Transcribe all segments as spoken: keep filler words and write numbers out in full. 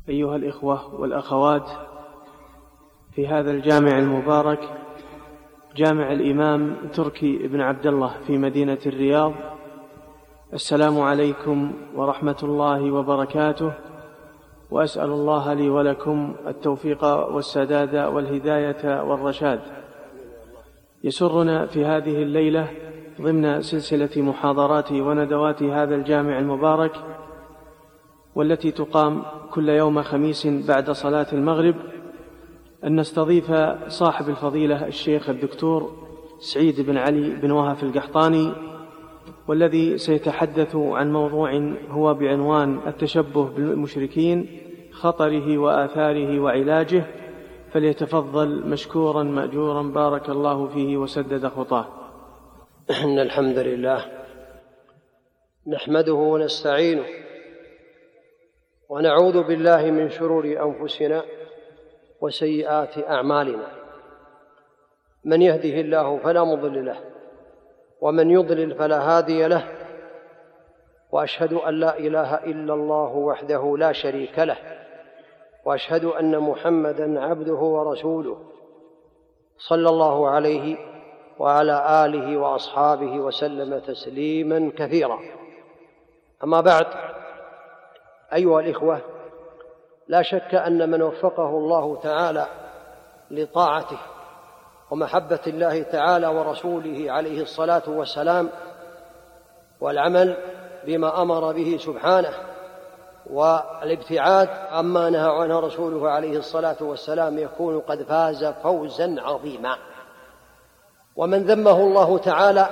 أيها الإخوة والأخوات في هذا الجامع المبارك، جامع الإمام تركي بن عبد الله في مدينة الرياض، السلام عليكم ورحمة الله وبركاته، وأسأل الله لي ولكم التوفيق والسداد والهداية والرشاد. يسرنا في هذه الليلة ضمن سلسلة محاضرات وندوات هذا الجامع المبارك، والتي تقام كل يوم خميس بعد صلاة المغرب، أن نستضيف صاحب الفضيلة الشيخ الدكتور سعيد بن علي بن وهف القحطاني، والذي سيتحدث عن موضوع هو بعنوان التشبه بالمشركين، خطره وآثاره وعلاجه. فليتفضل مشكورا مأجورا، بارك الله فيه وسدد خطاه. إن الحمد لله نحمده ونستعينه ونعوذ بالله من شرور أنفسنا وسيئات أعمالنا، من يهده الله فلا مضل له ومن يضلل فلا هادي له، وأشهد أن لا إله إلا الله وحده لا شريك له، وأشهد أن محمدًا عبده ورسوله، صلى الله عليه وعلى آله وأصحابه وسلم تسليماً كثيرا. أما بعد، أيها الإخوة، لا شك أن من وفقه الله تعالى لطاعته ومحبة الله تعالى ورسوله عليه الصلاة والسلام والعمل بما أمر به سبحانه والابتعاد عما نهى عنه رسوله عليه الصلاة والسلام يكون قد فاز فوزا عظيما. ومن ذمه الله تعالى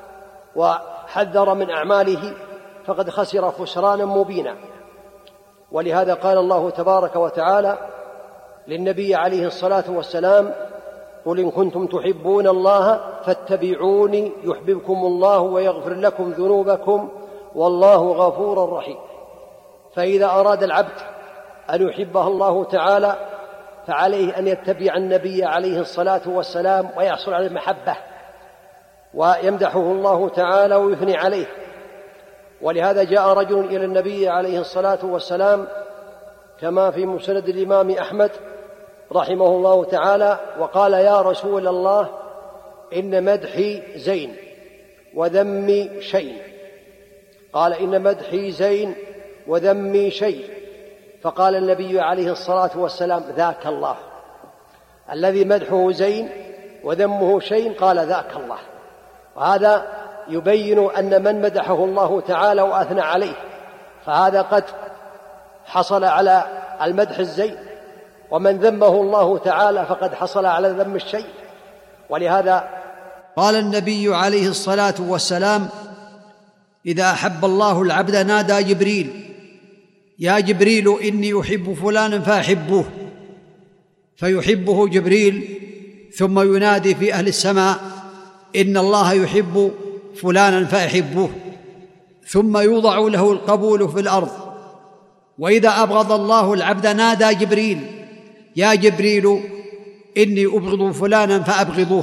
وحذر من أعماله فقد خسر خسرانا مبينا. ولهذا قال الله تبارك وتعالى للنبي عليه الصلاة والسلام: قل إن كنتم تحبون الله فاتبعوني يحببكم الله ويغفر لكم ذنوبكم والله غفور رحيم. فإذا أراد العبد أن يحبه الله تعالى فعليه أن يتبع النبي عليه الصلاة والسلام ويحصل على المحبة، ويمدحه الله تعالى ويثني عليه. ولهذا جاء رجل إلى النبي عليه الصلاة والسلام كما في مسند الإمام أحمد رحمه الله تعالى وقال: يا رسول الله، إن مدحي زين وذمي شيء. قال: إن مدحي زين وذمي شيء. فقال النبي عليه الصلاة والسلام: ذاك الله. الذي مدحه زين وذمه شيء قال: ذاك الله. وهذا يبين أن من مدحه الله تعالى وأثنى عليه فهذا قد حصل على المدح الزين، ومن ذمه الله تعالى فقد حصل على ذم الشيء. ولهذا قال النبي عليه الصلاة والسلام: إذا أحب الله العبد نادى جبريل: يا جبريل إني أحب فلانا فأحبوه، فيحبه جبريل، ثم ينادي في أهل السماء: إن الله يحب فلانا فأحبوه، ثم يوضع له القبول في الأرض. وإذا أبغض الله العبد نادى جبريل: يا جبريل إني أبغض فلانا فأبغضوه،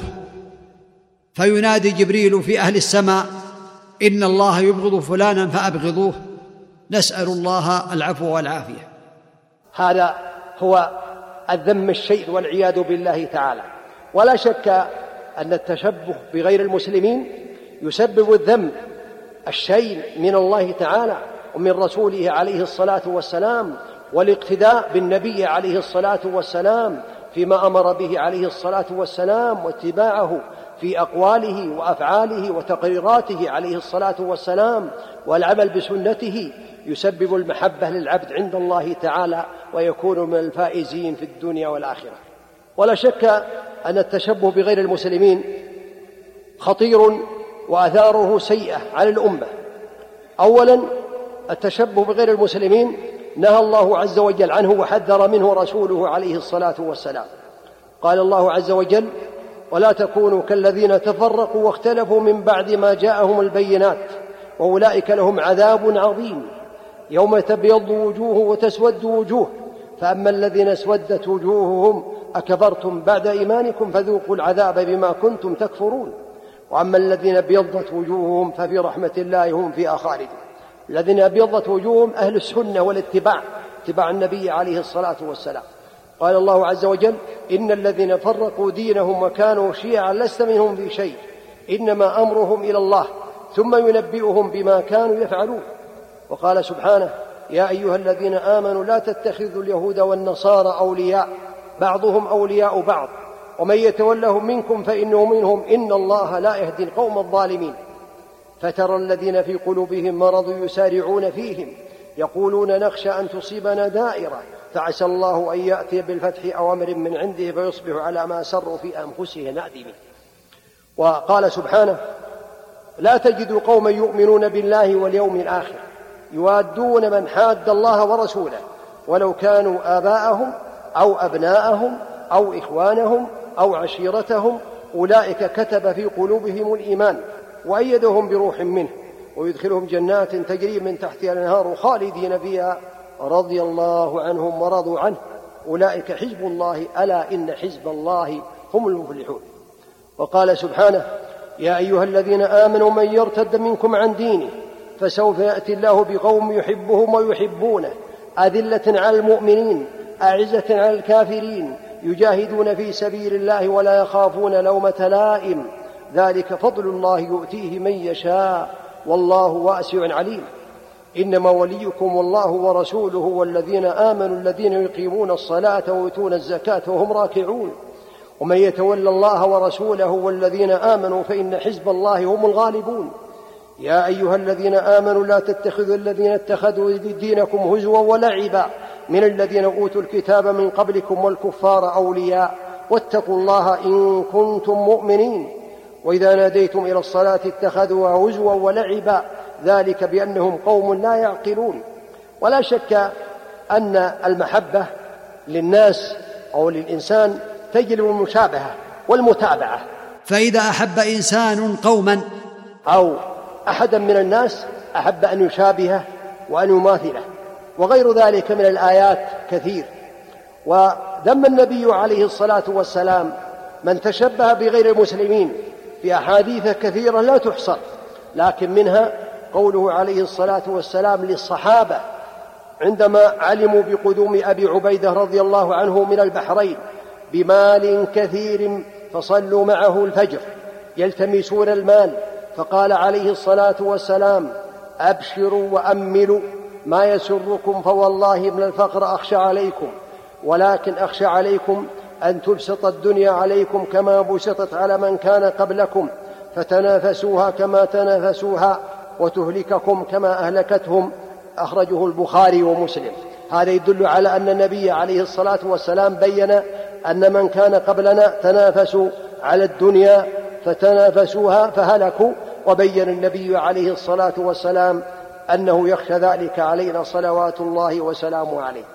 فينادي جبريل في أهل السماء: إن الله يبغض فلانا فأبغضوه. نسأل الله العفو والعافية. هذا هو الذم الشيء والعياذ بالله تعالى. ولا شك أن التشبه بغير المسلمين يسبب الذم الشيء من الله تعالى ومن رسوله عليه الصلاة والسلام، والاقتداء بالنبي عليه الصلاة والسلام فيما أمر به عليه الصلاة والسلام، واتباعه في أقواله وأفعاله وتقريراته عليه الصلاة والسلام، والعمل بسنته يسبب المحبة للعبد عند الله تعالى، ويكون من الفائزين في الدنيا والآخرة. ولا شك أن التشبه بغير المسلمين خطير وآثاره سيئة على الأمة. أولا، التشبه بغير المسلمين نهى الله عز وجل عنه وحذر منه رسوله عليه الصلاة والسلام. قال الله عز وجل: ولا تكونوا كالذين تفرقوا واختلفوا من بعد ما جاءهم البينات وأولئك لهم عذاب عظيم، يوم تبيض وجوه وتسود وجوه، فأما الذين اسودت وجوههم أكفرتم بعد إيمانكم فذوقوا العذاب بما كنتم تكفرون، وأما الذين ابيضت وجوههم ففي رحمة الله هم فيها خالدون. الذين ابيضت وجوههم أهل السنة والاتباع اتباع النبي عليه الصلاة والسلام. قال الله عز وجل: إن الذين فرقوا دينهم وكانوا شيعا لست منهم في شيء إنما أمرهم إلى الله ثم ينبئهم بما كانوا يفعلون. وقال سبحانه: يا أيها الذين آمنوا لا تتخذوا اليهود والنصارى أولياء بعضهم أولياء بعض ومن يتولهم منكم فإنه منهم إن الله لا يهدي القوم الظالمين. فترى الذين في قلوبهم مرض يسارعون فيهم يقولون نخشى أن تصيبنا دائرة فعسى الله أن يأتي بالفتح أو أمر من عنده فيصبحوا على ما سروا في أنفسهم نادمين. وقال سبحانه: لا تجد قوما يؤمنون بالله واليوم الآخر يوادون من حاد الله ورسوله ولو كانوا آباءهم أو أبناءهم أو إخوانهم أو عشيرتهم أولئك كتب في قلوبهم الإيمان وأيدهم بروح منه ويدخلهم جنات تجري من تحتها الأنهار خالدين فيها رضي الله عنهم ورضوا عنه أولئك حزب الله ألا إن حزب الله هم المفلحون. وقال سبحانه: يا أيها الذين آمنوا من يرتد منكم عن دينه فسوف يأتي الله بقوم يحبهم ويحبونه أذلة على المؤمنين أعزة على الكافرين يجاهدون في سبيل الله ولا يخافون لومة لائم ذلك فضل الله يؤتيه من يشاء والله واسع عليم. إنما وليكم والله ورسوله والذين آمنوا الذين يقيمون الصلاة ويؤتون الزكاة وهم راكعون ومن يتولى الله ورسوله والذين آمنوا فإن حزب الله هم الغالبون. يا أيها الذين آمنوا لا تتخذوا الذين اتخذوا دينكم هزوا ولعبا من الذين أوتوا الكتاب من قبلكم والكفار أولياء واتقوا الله إن كنتم مؤمنين. وإذا ناديتم إلى الصلاة اتخذوها هزوا ولعبا ذلك بأنهم قوم لا يعقلون. ولا شك أن المحبة للناس أو للإنسان تجلب المشابهة والمتابعة. فإذا أحب إنسان قوما أو أحدا من الناس أحب أن يشابهه وأن يماثله وغير ذلك من الآيات كثير. وذم النبي عليه الصلاة والسلام من تشبه بغير المسلمين في أحاديث كثيرة لا تحصر، لكن منها قوله عليه الصلاة والسلام للصحابة عندما علموا بقدوم أبي عبيدة رضي الله عنه من البحرين بمال كثير فصلوا معه الفجر يلتمسون المال، فقال عليه الصلاة والسلام: أبشروا وأملوا ما يسركم فوالله من الفقر أخشى عليكم ولكن أخشى عليكم أن تبسط الدنيا عليكم كما بسطت على من كان قبلكم فتنافسوها كما تنافسوها وتهلككم كما أهلكتهم. أخرجه البخاري ومسلم. هذا يدل على أن النبي عليه الصلاة والسلام بيّن أن من كان قبلنا تنافسوا على الدنيا فتنافسوها فهلكوا، وبيّن النبي عليه الصلاة والسلام أنه يخشى ذلك علينا صلوات الله وسلامه عليه.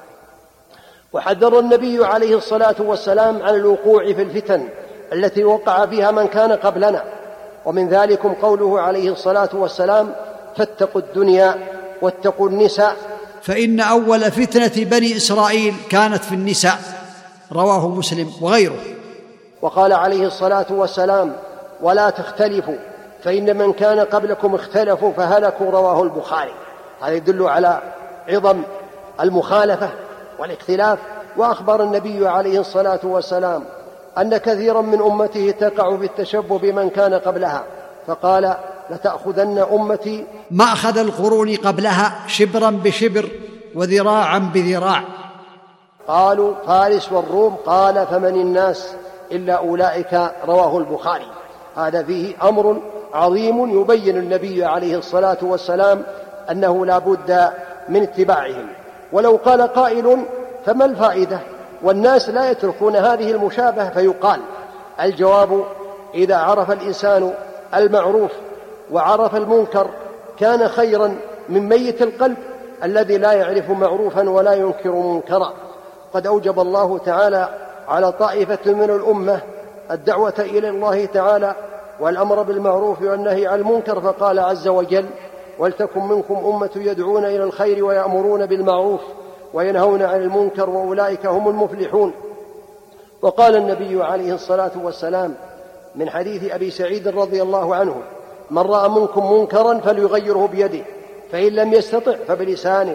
وحذر النبي عليه الصلاة والسلام عن الوقوع في الفتن التي وقع فيها من كان قبلنا، ومن ذلكم قوله عليه الصلاة والسلام: فاتقوا الدنيا واتقوا النساء. فإن أول فتنة بني إسرائيل كانت في النساء، رواه مسلم وغيره. وقال عليه الصلاة والسلام: ولا تختلفوا فإن من كان قبلكم اختلفوا فهلكوا، رواه البخاري. هذا يدل على عظم المخالفة والاختلاف. وأخبر النبي عليه الصلاة والسلام أن كثيرا من أمته تقع في التشبه بمن كان قبلها، فقال: لتأخذن أمتي مأخذ القرون قبلها شبرا بشبر وذراعا بذراع. قالوا: فارس والروم. قال: فمن الناس إلا أولئك، رواه البخاري. هذا فيه أمر عظيم يبين النبي عليه الصلاة والسلام أنه لا بد من اتباعهم. ولو قال قائل: فما الفائدة والناس لا يتركون هذه المشابهة؟ فيقال: الجواب: إذا عرف الإنسان المعروف وعرف المنكر كان خيرا من ميت القلب الذي لا يعرف معروفا ولا ينكر منكرا. قد أوجب الله تعالى على طائفة من الأمة الدعوة إلى الله تعالى والأمر بالمعروف والنهي عن المنكر، فقال عز وجل: ولتكن منكم أمة يدعون إلى الخير ويأمرون بالمعروف وينهون عن المنكر وأولئك هم المفلحون. وقال النبي عليه الصلاة والسلام من حديث أبي سعيد رضي الله عنه: من رأى منكم منكرا فليغيره بيده فإن لم يستطع فبلسانه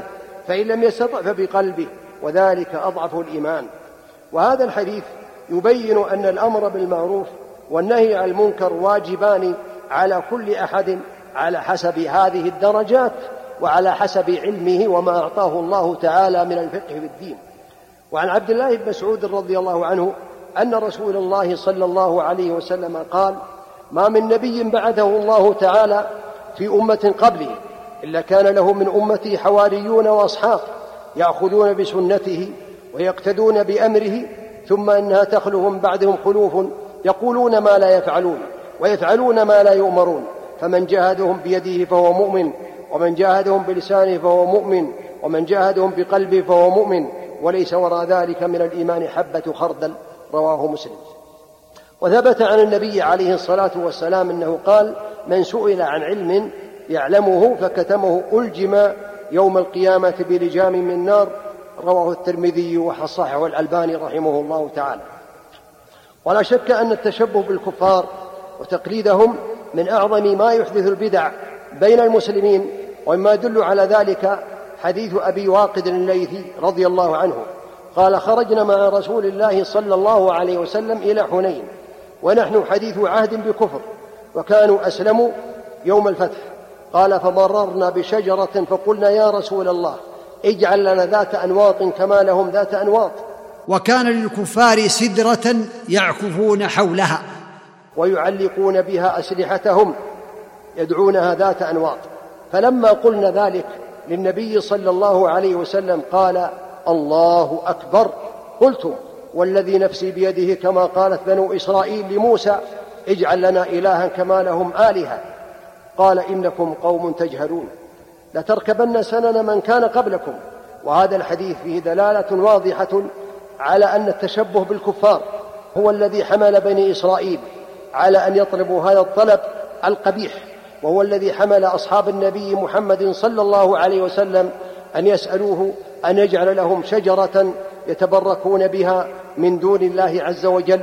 فإن لم يستطع فبقلبه، وذلك أضعف الإيمان. وهذا الحديث يبين أن الأمر بالمعروف والنهي عن المنكر واجبان على كل أحد على حسب هذه الدرجات وعلى حسب علمه وما أعطاه الله تعالى من الفقه في الدين. وعن عبد الله بن مسعود رضي الله عنه أن رسول الله صلى الله عليه وسلم قال: ما من نبي بعثه الله تعالى في أمة قبله إلا كان له من أمته حواريون وأصحاب يأخذون بسنته ويقتدون بأمره، ثم إنها تخلفهم بعدهم خلوف يقولون ما لا يفعلون ويفعلون ما لا يؤمرون، فمن جاهدهم بيده فهو مؤمن، ومن جاهدهم بلسانه فهو مؤمن، ومن جاهدهم بقلبه فهو مؤمن، وليس وراء ذلك من الإيمان حبة خردل. رواه مسلم. وثبت عن النبي عليه الصلاة والسلام أنه قال: من سئل عن علم يعلمه فكتمه ألجم يوم القيامة بلجام من نار. رواه الترمذي وصححه الألباني رحمه الله تعالى. ولا شك أن التشبه بالكفار وتقليدهم من أعظم ما يحدث البدع بين المسلمين، ومما يدل على ذلك حديث أبي واقد الليثي رضي الله عنه قال: خرجنا مع رسول الله صلى الله عليه وسلم إلى حنين ونحن حديث عهد بكفر، وكانوا أسلموا يوم الفتح. قال: فمررنا بشجرة فقلنا: يا رسول الله اجعل لنا ذات أنواط كما لهم ذات أنواط. وكان للكفار سدرة يعكفون حولها ويعلقون بها أسلحتهم يدعونها ذات أنواط. فلما قلنا ذلك للنبي صلى الله عليه وسلم قال: الله أكبر. قلت: والذي نفسي بيده كما قالت بنو إسرائيل لموسى: اجعل لنا إلها كما لهم آلهة. قال: إنكم قوم تجهلون، لتركبن سنن من كان قبلكم. وهذا الحديث فيه دلالة واضحة على أن التشبه بالكفار هو الذي حمل بني إسرائيل على أن يطلبوا هذا الطلب القبيح، وهو الذي حمل أصحاب النبي محمد صلى الله عليه وسلم أن يسألوه أن يجعل لهم شجرة يتبركون بها من دون الله عز وجل.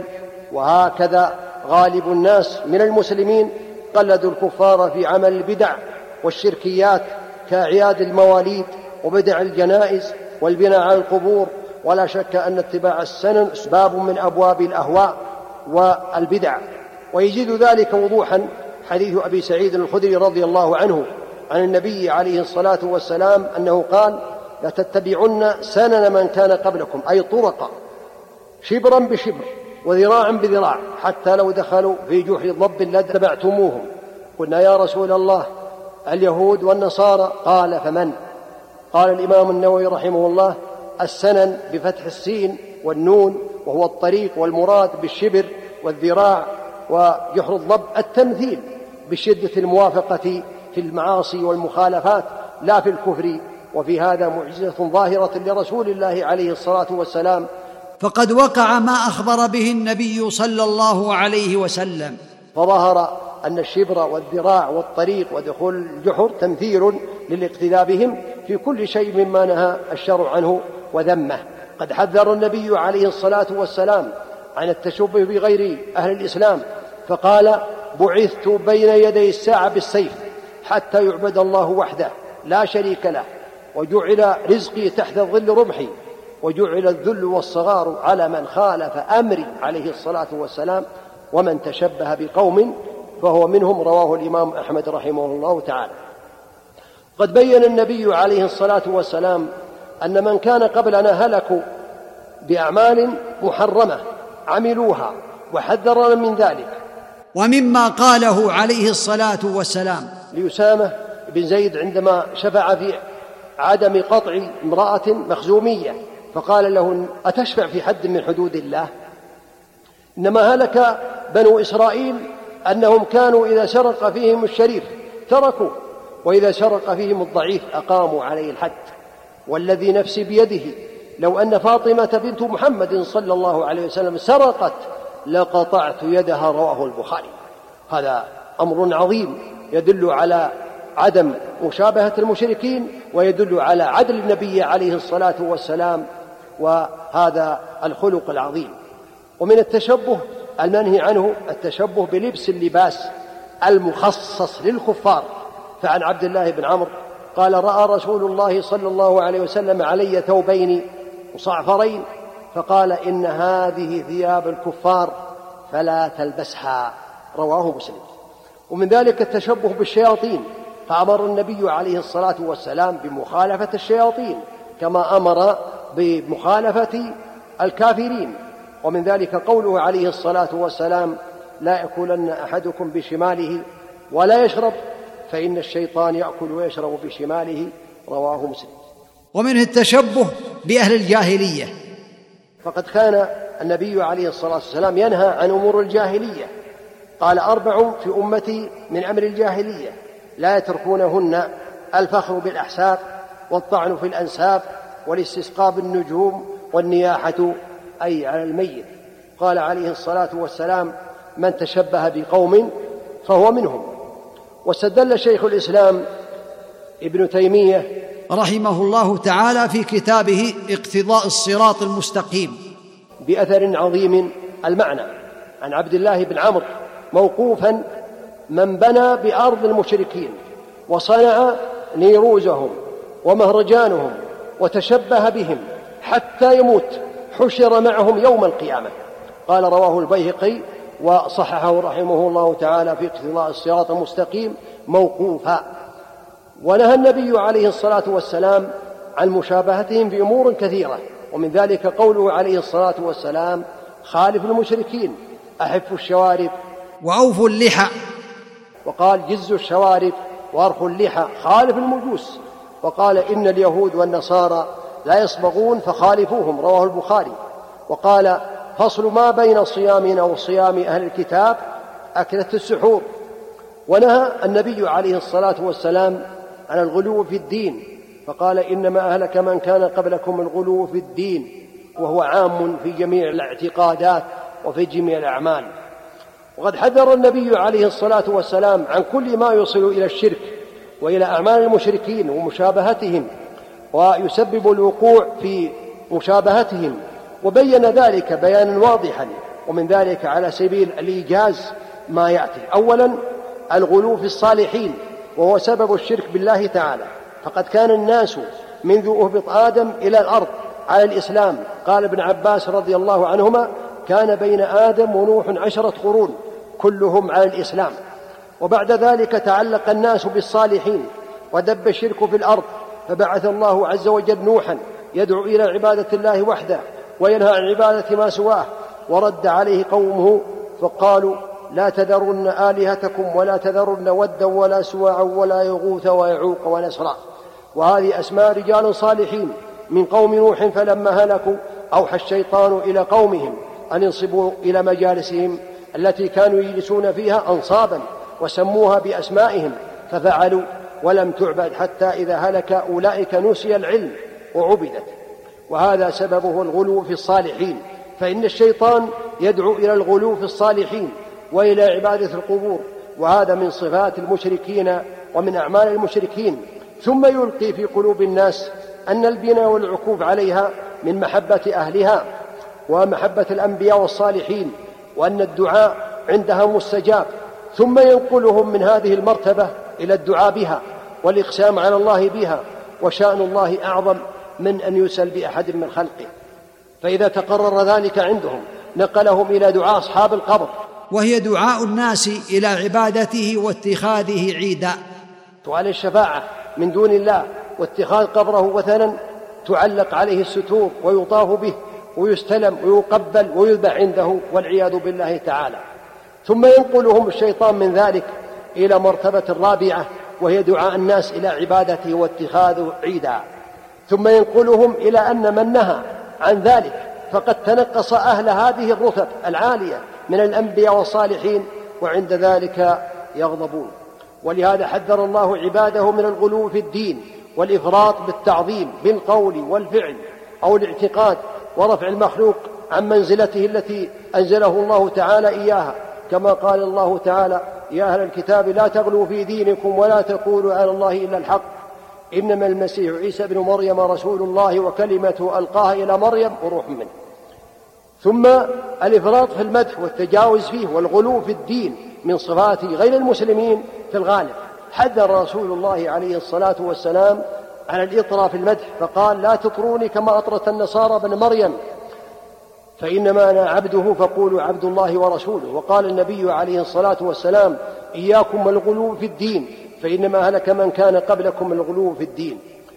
وهكذا غالب الناس من المسلمين قلدوا الكفار في عمل البدع والشركيات كأعياد المواليد وبدع الجنائز والبناء على القبور. ولا شك أن اتباع السنن باب من أبواب الأهواء والبدع. ويجد ذلك وضوحا حديث أبي سعيد الخدري رضي الله عنه عن النبي عليه الصلاة والسلام أنه قال: لتتبعن سنن من كان قبلكم، أي طرق، شبرا بشبر وذراعا بذراع، حتى لو دخلوا في جحر ضب لاتبعتموهم. قلنا: يا رسول الله اليهود والنصارى؟ قال: فمن؟ قال الإمام النووي رحمه الله: السنن بفتح السين والنون، وهو الطريق، والمراد بالشبر والذراع وجحر الضب التمثيل بشدة الموافقة في المعاصي والمخالفات لا في الكفر. وفي هذا معجزة ظاهرة لرسول الله عليه الصلاة والسلام، فقد وقع ما أخبر به النبي صلى الله عليه وسلم، فظهر أن الشبر والذراع والطريق ودخول الجحر تمثيل للاقتداء بهم في كل شيء مما نهى الشرع عنه وذمه. قد حذر النبي عليه الصلاة والسلام عن التشبه بغير أهل الإسلام، فقال: بعثت بين يدي الساعة بالسيف حتى يعبد الله وحده لا شريك له، وجعل رزقي تحت ظل رمحي، وجعل الذل والصغار على من خالف أمري عليه الصلاة والسلام، ومن تشبه بقوم فهو منهم. رواه الإمام أحمد رحمه الله تعالى. قد بين النبي عليه الصلاة والسلام أن من كان قبلنا هلكوا بأعمال محرمة عملوها، وحذرنا من ذلك. ومما قاله عليه الصلاة والسلام لأسامة بن زيد عندما شفع في عدم قطع امرأة مخزومية، فقال له: أتشفع في حد من حدود الله؟ إنما هلك بنو إسرائيل أنهم كانوا إذا سرق فيهم الشريف تركوا، وإذا سرق فيهم الضعيف أقاموا عليه الحد. والذي نفسي بيده لو أن فاطمة بنت محمد صلى الله عليه وسلم سرقت لقطعت يدها. رواه البخاري. هذا أمر عظيم يدل على عدم مشابهة المشركين، ويدل على عدل النبي عليه الصلاة والسلام، وهذا الخلق العظيم. ومن التشبه المنهي عنه التشبه بلبس اللباس المخصص للكفار. فعن عبد الله بن عمرو قال: رأى رسول الله صلى الله عليه وسلم علي ثوبين مصعفرين فقال: إن هذه ثياب الكفار فلا تلبسها. رواه مسلم. ومن ذلك التشبه بالشياطين، فأمر النبي عليه الصلاة والسلام بمخالفة الشياطين كما أمر بمخالفة الكافرين. ومن ذلك قوله عليه الصلاة والسلام: لا يأكلن أحدكم بشماله ولا يشرب فإن الشيطان يأكل ويشرب بشماله. رواه مسلم. ومنه التشبه بأهل الجاهلية، فقد كان النبي عليه الصلاة والسلام ينهى عن أمور الجاهلية. قال: أربع في أمتي من أمر الجاهلية لا يتركونهن: الفخر بالأحساب، والطعن في الأنساب، والاستسقاء بالنجوم، والنياحة أي على الميت. قال عليه الصلاة والسلام: من تشبه بقوم فهو منهم. واستدل شيخ الإسلام ابن تيمية رحمه الله تعالى في كتابه اقتضاء الصراط المستقيم بأثر عظيم المعنى عن عبد الله بن عمرو موقوفا: من بنى بأرض المشركين وصنع نيروزهم ومهرجانهم وتشبه بهم حتى يموت حشر معهم يوم القيامة. قال: رواه البيهقي وصححه رحمه الله تعالى في اقتضاء الصراط المستقيم موقوفا. ونهى النبي عليه الصلاة والسلام عن مشابهتهم بأمور كثيرة، ومن ذلك قوله عليه الصلاة والسلام: خالف المشركين، أحفوا الشوارب وأوفوا اللحى. وقال: جزوا الشوارب وأرخوا اللحى، خالف المجوس. وقال: إن اليهود والنصارى لا يصبغون فخالفوهم. رواه البخاري. وقال: فصل ما بين صيامنا وصيام أهل الكتاب أكلة السحور. ونهى النبي عليه الصلاة والسلام عن الغلو في الدين، فقال: إنما أهلك من كان قبلكم الغلو في الدين، وهو عام في جميع الاعتقادات وفي جميع الأعمال. وقد حذر النبي عليه الصلاة والسلام عن كل ما يوصل إلى الشرك وإلى أعمال المشركين ومشابهتهم ويسبب الوقوع في مشابهتهم، وبين ذلك بيانا واضحا. ومن ذلك على سبيل الإيجاز ما يأتي: أولا الغلو في الصالحين، وهو سبب الشرك بالله تعالى. فقد كان الناس منذ أهبط آدم إلى الأرض على الإسلام. قال ابن عباس رضي الله عنهما: كان بين آدم ونوح عشرة قرون كلهم على الإسلام. وبعد ذلك تعلق الناس بالصالحين ودب الشرك في الأرض، فبعث الله عز وجل نوحا يدعو إلى عبادة الله وحده وينهى عن عبادة ما سواه، ورد عليه قومه فقالوا: لا تذرن آلهتكم ولا تذرن ودا ولا سواعا ولا يغوث ويعوق ونسرا. وهذه أسماء رجال صالحين من قوم نوح. فلما هلكوا أوحى الشيطان إلى قومهم أن ينصبوا إلى مجالسهم التي كانوا يجلسون فيها أنصابا، وسموها بأسمائهم ففعلوا، ولم تعبد حتى إذا هلك أولئك نسي العلم وعبدت. وهذا سببه الغلو في الصالحين، فإن الشيطان يدعو إلى الغلو في الصالحين وإلى عبادة القبور، وهذا من صفات المشركين ومن أعمال المشركين. ثم يلقي في قلوب الناس أن البناء والعكوف عليها من محبة أهلها ومحبة الأنبياء والصالحين، وأن الدعاء عندها مستجاب، ثم ينقلهم من هذه المرتبة إلى الدعاء بها والإقسام على الله بها. وشأن الله أعظم من أن يسأل بأحد من خلقه. فإذا تقرر ذلك عندهم نقلهم إلى دعاء أصحاب القبر، وهي دعاء الناس إلى عبادته واتخاذه عيدا. سؤال الشفاعة من دون الله واتخاذ قبره وثنا تعلق عليه الستور ويطاف به ويستلم ويقبل ويذبح عنده والعياذ بالله تعالى. ثم ينقلهم الشيطان من ذلك إلى مرتبة الرابعة، وهي دعاء الناس إلى عبادته واتخاذه عيدا. ثم ينقلهم إلى أن من نهى عن ذلك فقد تنقص أهل هذه الرتب العالية من الأنبياء والصالحين، وعند ذلك يغضبون. ولهذا حذر الله عباده من الغلو في الدين والإفراط بالتعظيم بالقول والفعل أو الاعتقاد، ورفع المخلوق عن منزلته التي أنزله الله تعالى إياها، كما قال الله تعالى: يا أهل الكتاب لا تغلوا في دينكم ولا تقولوا على الله إلا الحق، إنما المسيح عيسى ابن مريم رسول الله وكلمته ألقاها إلى مريم وروح منه. ثم الإفراط في المدح والتجاوز فيه والغلو في الدين من صفات غير المسلمين في الغالب، حذر رسول الله عليه الصلاة والسلام على الإطراء في المدح فقال: لا تطروني كما أطرت النصارى بن مريم، فإنما أنا عبده فقولوا عبد الله ورسوله. وقال النبي عليه الصلاة والسلام: إياكم والغلو في الدين، فإنما هلك من كان قبلكم الغلو في الدين.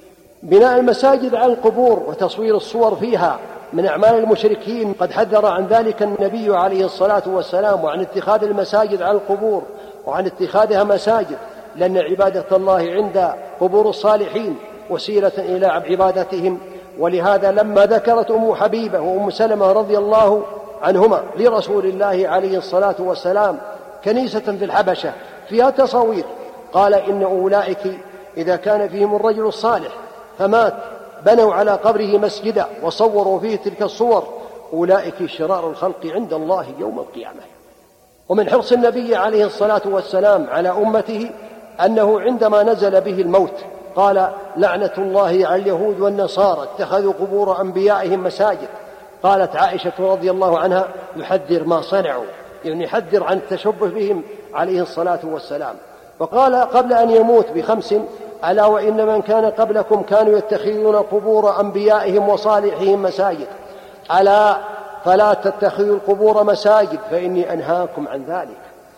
بناء المساجد على القبور وتصوير الصور فيها من أعمال المشركين، قد حذر عن ذلك النبي عليه الصلاة والسلام، وعن اتخاذ المساجد على القبور وعن اتخاذها مساجد، لأن عبادة الله عند قبور الصالحين وسيلة إلى عبادتهم. ولهذا لما ذكرت أم حبيبة وأم سلمة رضي الله عنهما لرسول الله عليه الصلاة والسلام كنيسة في الحبشة فيها تصاوير، قال: إن أولئك إذا كان فيهم الرجل الصالح فمات بنوا على قبره مسجدا وصوروا فيه تلك الصور، أولئك شرار الخلق عند الله يوم القيامة. ومن حرص النبي عليه الصلاة والسلام على أمته أنه عندما نزل به الموت قال: لعنة الله على اليهود والنصارى اتخذوا قبور أنبيائهم مساجد. قالت عائشة رضي الله عنها: يحذر ما صنعوا، يعني يحذر عن التشبه بهم عليه الصلاة والسلام. وقال قبل أن يموت بخمس: ألا وإن من كان قبلكم كانوا يتخذون قبور أنبيائهم وصالحهم مساجد، ألا فلا تتخذوا القبور مساجد فإني أنهاكم عن ذلك.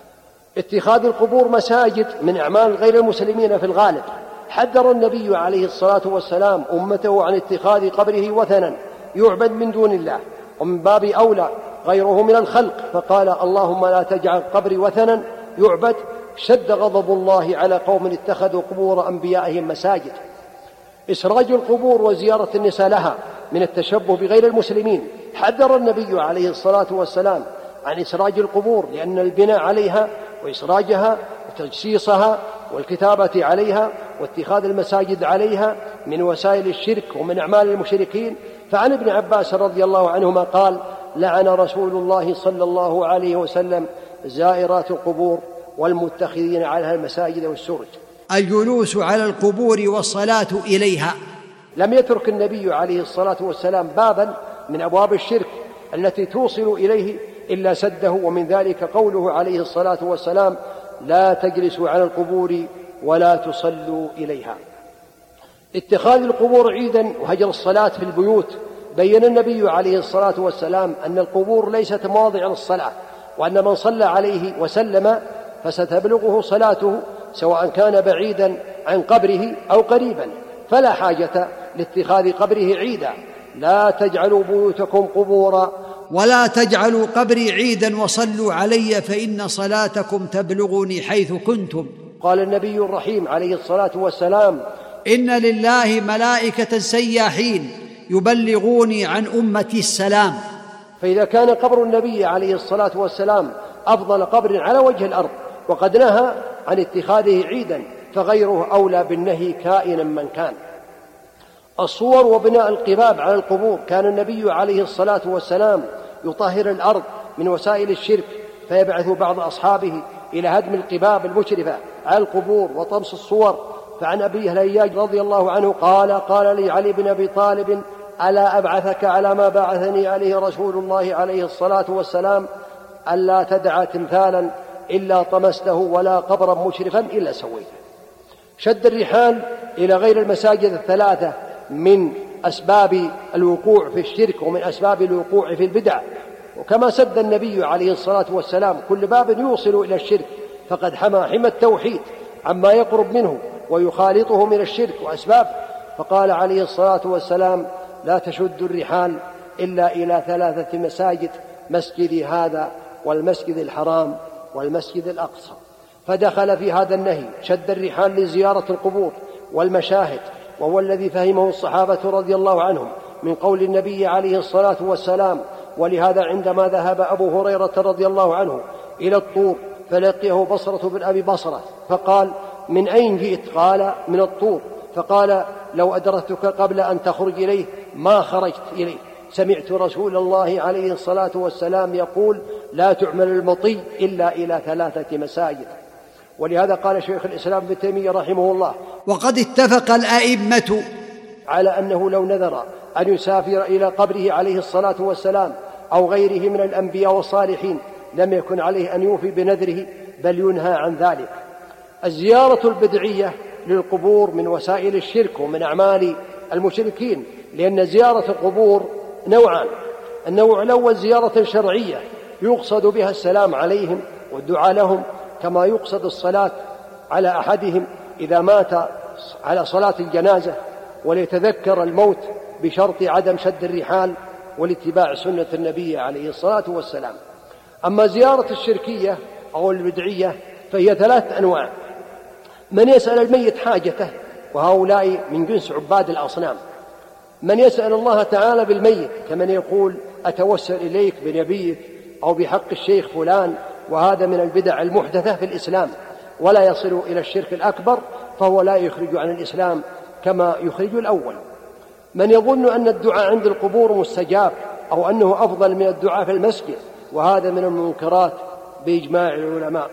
اتخاذ القبور مساجد من أعمال غير المسلمين في الغالب. حذر النبي عليه الصلاة والسلام أمته عن اتخاذ قبره وثنا يعبد من دون الله، ومن باب أولى غيره من الخلق، فقال: اللهم لا تجعل قبري وثنا يعبد. شد غضب الله على قوم اتخذوا قبور أنبيائهم مساجد. إسراج القبور وزيارة النساء لها من التشبه بغير المسلمين. حذر النبي عليه الصلاة والسلام عن إسراج القبور، لأن البناء عليها وإسراجها وتجسيسها والكتابة عليها واتخاذ المساجد عليها من وسائل الشرك ومن أعمال المشركين. فعن ابن عباس رضي الله عنهما قال: لعن رسول الله صلى الله عليه وسلم زائرات القبور والمتخذين عليها المساجد والسرج. الجلوس على القبور والصلاة إليها. لم يترك النبي عليه الصلاة والسلام بابا من أبواب الشرك التي توصل إليه إلا سده، ومن ذلك قوله عليه الصلاة والسلام: لا تجلسوا على القبور ولا تصلوا إليها. اتخاذ القبور عيدا وهجر الصلاة في البيوت. بين النبي عليه الصلاة والسلام أن القبور ليست مواضع للصلاة، وأن من صلى عليه وسلم فستبلغه صلاته سواء كان بعيدا عن قبره أو قريبا، فلا حاجة لاتخاذ قبره عيدا. لا تجعلوا بيوتكم قبورا ولا تجعلوا قبري عيدا وصلوا علي فإن صلاتكم تبلغني حيث كنتم. قال النبي الرحيم عليه الصلاة والسلام: إن لله ملائكة سياحين يبلغوني عن أمتي السلام. فإذا كان قبر النبي عليه الصلاة والسلام أفضل قبر على وجه الأرض وقد نهى عن اتخاذه عيدا، فغيره أولى بالنهي كائنا من كان. الصور وبناء القباب على القبور. كان النبي عليه الصلاة والسلام يطهر الأرض من وسائل الشرك، فيبعث بعض أصحابه إلى هدم القباب المشرفة على القبور وطمس الصور. فعن أبي هلياج رضي الله عنه قال: قال لي علي بن أبي طالب: ألا أبعثك على ما بعثني عليه رسول الله عليه الصلاة والسلام، ألا تدع تمثالا إلا طمسته ولا قبرا مشرفا إلا سويته. شد الرحال إلى غير المساجد الثلاثة من أسباب الوقوع في الشرك ومن أسباب الوقوع في البدع. وكما سد النبي عليه الصلاة والسلام كل باب يوصل إلى الشرك، فقد حمى حمى التوحيد عما يقرب منه ويخالطه من الشرك وأسبابه. فقال عليه الصلاة والسلام: لا تشد الرحال إلا إلى ثلاثة مساجد: مسجدي هذا والمسجد الحرام والمسجد الأقصى. فدخل في هذا النهي شد الرحال لزيارة القبور والمشاهد، وهو الذي فهمه الصحابة رضي الله عنهم من قول النبي عليه الصلاة والسلام. ولهذا عندما ذهب أبو هريرة رضي الله عنه إلى الطور فلقيه بصرة بن أبي بصرة فقال: من أين جئت؟ قال: من الطور. فقال: لو أدركتك قبل أن تخرج إليه ما خرجت إليه. سمعت رسول الله عليه الصلاة والسلام يقول: لا تعمل المطي إلا إلى ثلاثة مساجد. ولهذا قال شيخ الإسلام ابن تيمية رحمه الله: وقد اتفق الأئمة على أنه لو نذر أن يسافر إلى قبره عليه الصلاة والسلام أو غيره من الأنبياء والصالحين لم يكن عليه أن يوفي بنذره، بل ينهى عن ذلك. الزيارة البدعية للقبور من وسائل الشرك ومن أعمال المشركين، لأن زيارة القبور نوعان: النوع الأول زيارة شرعية يقصد بها السلام عليهم والدعاء لهم، كما يقصد الصلاة على أحدهم إذا مات على صلاة الجنازة وليتذكر الموت بشرط عدم شد الرحال والاتباع سنة النبي عليه الصلاة والسلام. أما زيارة الشركية أو البدعية فهي ثلاث أنواع: من يسأل الميت حاجته، وهؤلاء من جنس عباد الأصنام، من يسأل الله تعالى بالميت كمن يقول أتوسل إليك بنبيك أو بحق الشيخ فلان، وهذا من البدع المحدثة في الإسلام ولا يصل إلى الشرك الأكبر، فهو لا يخرج عن الإسلام كما يخرج الأول. من يظن أن الدعاء عند القبور مستجاب أو أنه أفضل من الدعاء في المسجد، وهذا من المنكرات بإجماع العلماء.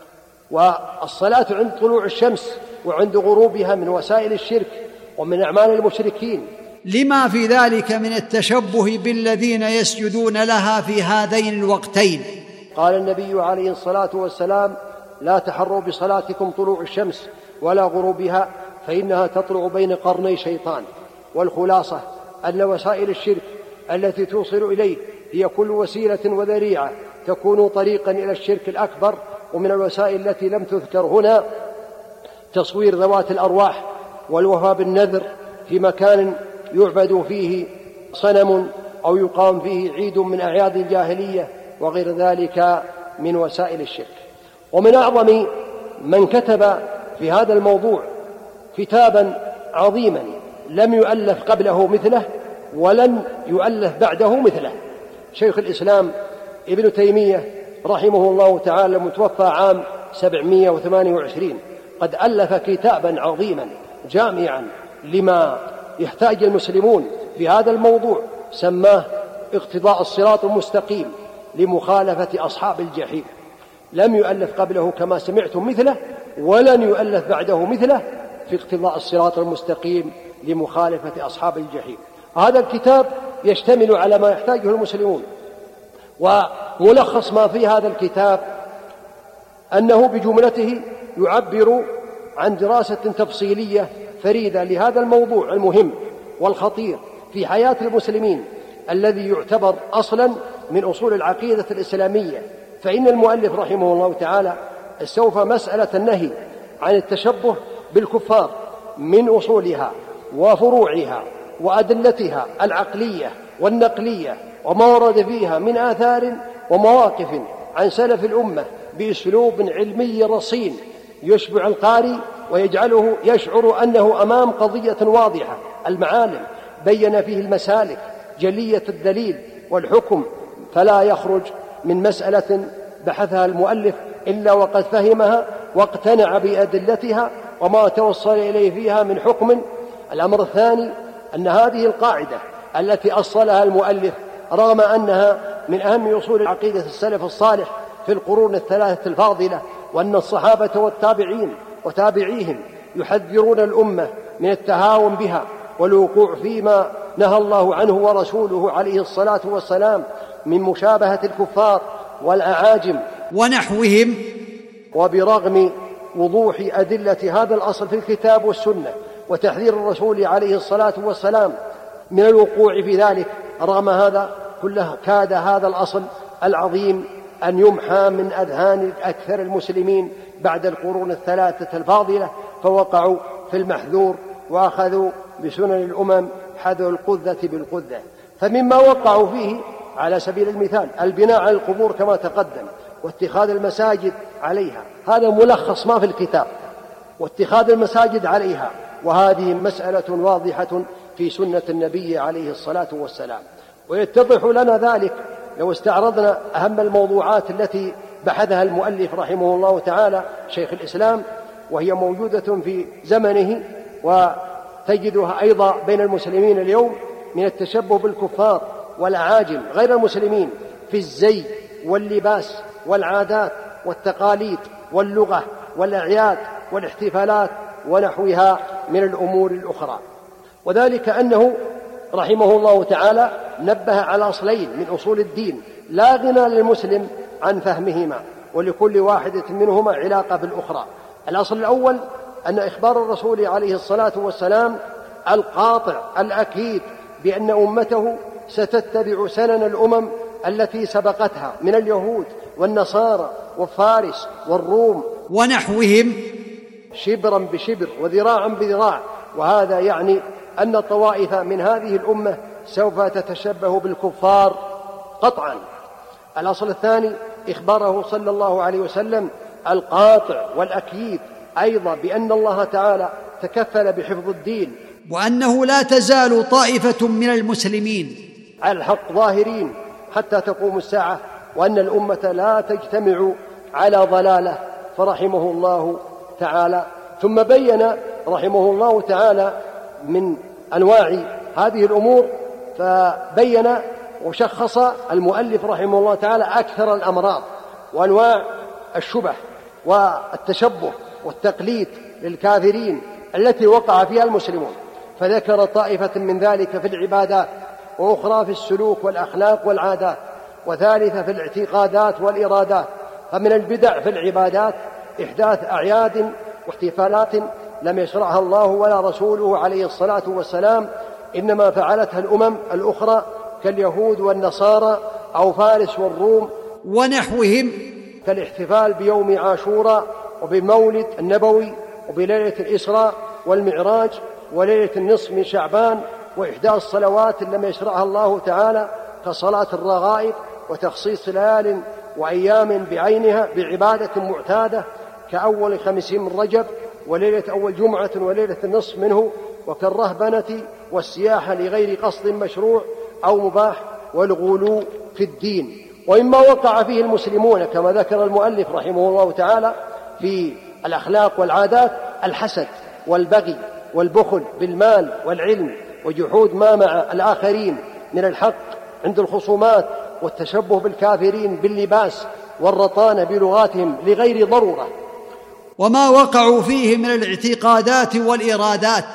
والصلاة عند طلوع الشمس وعند غروبها من وسائل الشرك ومن أعمال المشركين، لما في ذلك من التشبه بالذين يسجدون لها في هذين الوقتين. قال النبي عليه الصلاة والسلام: لا تحروا بصلاتكم طلوع الشمس ولا غروبها فإنها تطلع بين قرني شيطان. والخلاصة أن وسائل الشرك التي توصل إليه هي كل وسيلة وذريعة تكون طريقا إلى الشرك الأكبر. ومن الوسائل التي لم تذكر هنا تصوير ذوات الأرواح والوفاء بالنذر في مكان يعبد فيه صنم أو يقام فيه عيد من أعياد الجاهلية وغير ذلك من وسائل الشرك. ومن أعظم من كتب في هذا الموضوع كتابا عظيما لم يؤلف قبله مثله ولن يؤلف بعده مثله شيخ الإسلام ابن تيمية رحمه الله تعالى، متوفى عام سبعمائة وثمانية وعشرين، قد ألف كتابا عظيما جامعا لما يحتاج المسلمون في هذا الموضوع، سماه اقتضاء الصراط المستقيم لمخالفة أصحاب الجحيم. لم يؤلف قبله كما سمعتم مثله ولن يؤلف بعده مثله في اقتضاء الصراط المستقيم لمخالفة أصحاب الجحيم. هذا الكتاب يشتمل على ما يحتاجه المسلمون، وملخص ما في هذا الكتاب أنه بجملته يعبر عن دراسة تفصيلية فريدة لهذا الموضوع المهم والخطير في حياة المسلمين، الذي يعتبر أصلا من أصول العقيدة الإسلامية. فإن المؤلف رحمه الله تعالى استوفى مسألة النهي عن التشبه بالكفار من أصولها وفروعها وأدلتها العقلية والنقلية وما ورد فيها من آثار ومواقف عن سلف الأمة بأسلوب علمي رصين يشبع القارئ ويجعله يشعر أنه أمام قضية واضحة المعالم، بين فيه المسالك جلية الدليل والحكم، فلا يخرج من مسألة بحثها المؤلف إلا وقد فهمها واقتنع بأدلتها وما توصل إليه فيها من حكم. الأمر الثاني أن هذه القاعدة التي أصلها المؤلف رغم أنها من أهم أصول عقيدة السلف الصالح في القرون الثلاثة الفاضلة، وأن الصحابة والتابعين وتابعيهم يحذرون الأمة من التهاون بها والوقوع فيما نهى الله عنه ورسوله عليه الصلاة والسلام من مشابهة الكفار والأعاجم ونحوهم، وبرغم وضوح أدلة هذا الأصل في الكتاب والسنة وتحذير الرسول عليه الصلاة والسلام من الوقوع في ذلك، رغم هذا كله كاد هذا الأصل العظيم أن يمحى من أذهان أكثر المسلمين بعد القرون الثلاثة الفاضلة، فوقعوا في المحذور وأخذوا بسنن الأمم حذو القذة بالقذة. فمما وقعوا فيه على سبيل المثال البناء على القبور كما تقدم، واتخاذ المساجد عليها، هذا ملخص ما في الكتاب، واتخاذ المساجد عليها، وهذه مسألة واضحة في سنة النبي عليه الصلاة والسلام. ويتضح لنا ذلك لو استعرضنا أهم الموضوعات التي بحثها المؤلف رحمه الله تعالى شيخ الإسلام، وهي موجودة في زمنه وتجدها أيضا بين المسلمين اليوم، من التشبه بالكفار والأعاجم غير المسلمين في الزي واللباس والعادات والتقاليد واللغة والأعياد والاحتفالات ونحوها من الأمور الأخرى. وذلك أنه رحمه الله تعالى نبه على أصلين من أصول الدين لا غنى للمسلم عن فهمهما، ولكل واحدة منهما علاقة بالأخرى. الأصل الأول أن إخبار الرسول عليه الصلاة والسلام القاطع الأكيد بأن أمته ستتبع سنن الأمم التي سبقتها من اليهود والنصارى وفارس والروم ونحوهم شبرا بشبر وذراعا بذراع، وهذا يعني أن طوائف من هذه الأمة سوف تتشبه بالكفار قطعا. الأصل الثاني إخباره صلى الله عليه وسلم القاطع والأكيد أيضا بأن الله تعالى تكفل بحفظ الدين، وأنه لا تزال طائفة من المسلمين على الحق ظاهرين حتى تقوم الساعة، وأن الأمة لا تجتمع على ضلالة، فرحمه الله تعالى. ثم بين رحمه الله تعالى من أنواع هذه الأمور، فبين وشخص المؤلف رحمه الله تعالى أكثر الأمراض وأنواع الشبه والتشبه والتقليد للكافرين التي وقع فيها المسلمون، فذكر طائفة من ذلك في العبادات، وأخرى في السلوك والأخلاق والعادات، وثالثة في الاعتقادات والإرادات. فمن البدع في العبادات إحداث أعياد واحتفالات لم يشرعها الله ولا رسوله عليه الصلاة والسلام، إنما فعلتها الأمم الأخرى كاليهود والنصارى أو فارس والروم ونحوهم، كالاحتفال بيوم عاشوراء وبالمولد النبوي وبليلة الإسراء والمعراج وليلة النصف من شعبان، وإحداث صلوات لم يشرعها الله تعالى كصلاة الرغائب، وتخصيص ليال وأيام بعينها بعبادة معتادة كأول خمسين من رجب وليلة أول جمعة وليلة النصف منه، وكالرهبنة والسياحة لغير قصد مشروع أو مباح والغلو في الدين. وإما وقع فيه المسلمون كما ذكر المؤلف رحمه الله تعالى في الأخلاق والعادات الحسد والبغي والبخل بالمال والعلم وجحود ما مع الآخرين من الحق عند الخصومات، والتشبه بالكافرين باللباس والرطانة بلغاتهم لغير ضرورة. وما وقعوا فيه من الاعتقادات والإرادات،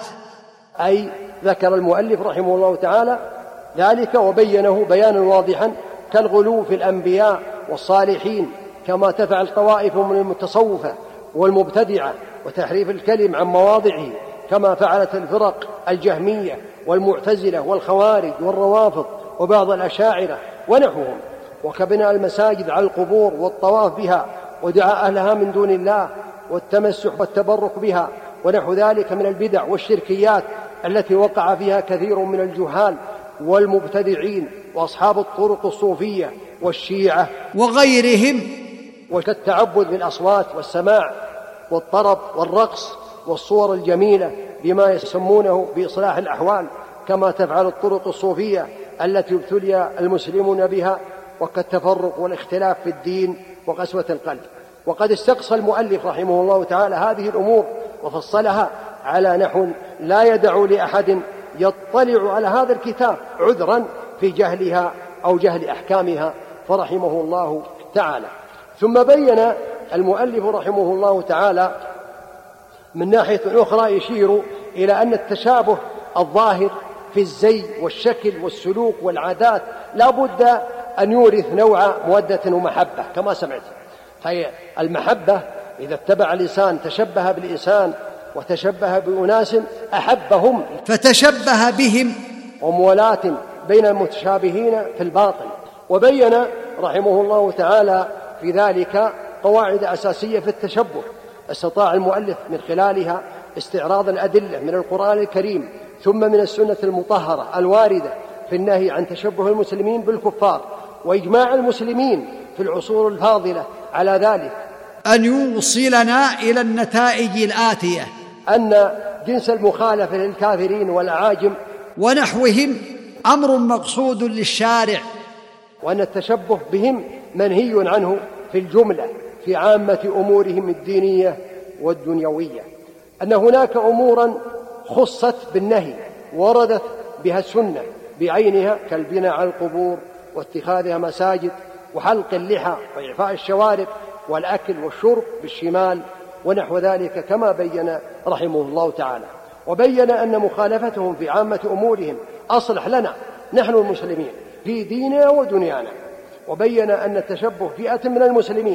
أي ذكر المؤلف رحمه الله تعالى ذلك وبينه بيانا واضحا، كالغلو في الأنبياء والصالحين كما تفعل طوائف من المتصوفة والمبتدعة، وتحريف الكلم عن مواضعه كما فعلت الفرق الجهمية والمعتزلة والخوارج والروافض وبعض الأشاعرة ونحوهم، وكبناء المساجد على القبور والطواف بها ودعاء أهلها من دون الله والتمسح والتبرك بها ونحو ذلك من البدع والشركيات التي وقع فيها كثير من الجهال والمبتدعين وأصحاب الطرق الصوفية والشيعة وغيرهم، وكالتعبد بالأصوات والسماع والطرب والرقص والصور الجميلة بما يسمونه بإصلاح الأحوال كما تفعل الطرق الصوفية التي ابتلي المسلمون بها، وكالتفرق والاختلاف في الدين وقسوة القلب. وقد استقصى المؤلف رحمه الله تعالى هذه الأمور وفصلها على نحو لا يدع لأحد يطلع على هذا الكتاب عذرا في جهلها أو جهل أحكامها، فرحمه الله تعالى. ثم بين المؤلف رحمه الله تعالى من ناحية أخرى يشير إلى أن التشابه الظاهر في الزي والشكل والسلوك والعادات لا بد أن يورث نوع مودة ومحبة كما سمعت. فالمحبة إذا اتبع الإنسان تشبه بالإنسان وتشبه بأناس أحبهم فتشبه بهم، ومولاة بين المتشابهين في الباطن. وبين رحمه الله تعالى في ذلك قواعد أساسية في التشبه استطاع المؤلف من خلالها استعراض الأدلة من القرآن الكريم ثم من السنة المطهرة الواردة في النهي عن تشبه المسلمين بالكفار، وإجماع المسلمين في العصور الفاضلة على ذلك، أن يوصلنا إلى النتائج الآتية: أن جنس المخالفة للكافرين والأعاجم ونحوهم أمر مقصود للشارع، وأن التشبه بهم منهي عنه في الجملة في عامة أمورهم الدينية والدنيوية، أن هناك أمورا خصت بالنهي وردت بها السنة بعينها كالبناء على القبور واتخاذها مساجد وحلق اللحى وإعفاء الشوارب والأكل والشرب بالشمال ونحو ذلك كما بين رحمه الله تعالى. وبين أن مخالفتهم في عامة أمورهم أصلح لنا نحن المسلمين في ديننا ودنيانا. وبين أن التشبه فئة من المسلمين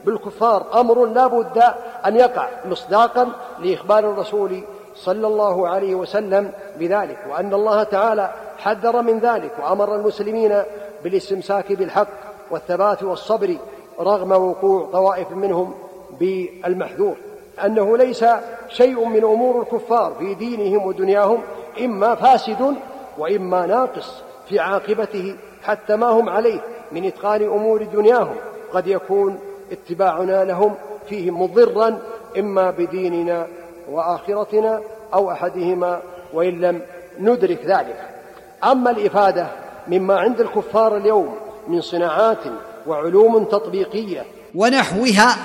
بالكفار أمر لا بد أن يقع مصداقا لإخبار الرسول صلى الله عليه وسلم بذلك، وأن الله تعالى حذر من ذلك وأمر المسلمين بالاستمساك بالحق والثبات والصبر رغم وقوع طوائف منهم بالمحذور، أنه ليس شيء من أمور الكفار في دينهم ودنياهم إما فاسد وإما ناقص في عاقبته، حتى ما هم عليه من إتقان أمور دنياهم قد يكون اتباعنا لهم فيه مضرا إما بديننا وآخرتنا أو أحدهما وإن لم ندرك ذلك. أما الإفادة مما عند الكفار اليوم من صناعات وعلوم تطبيقية ونحوها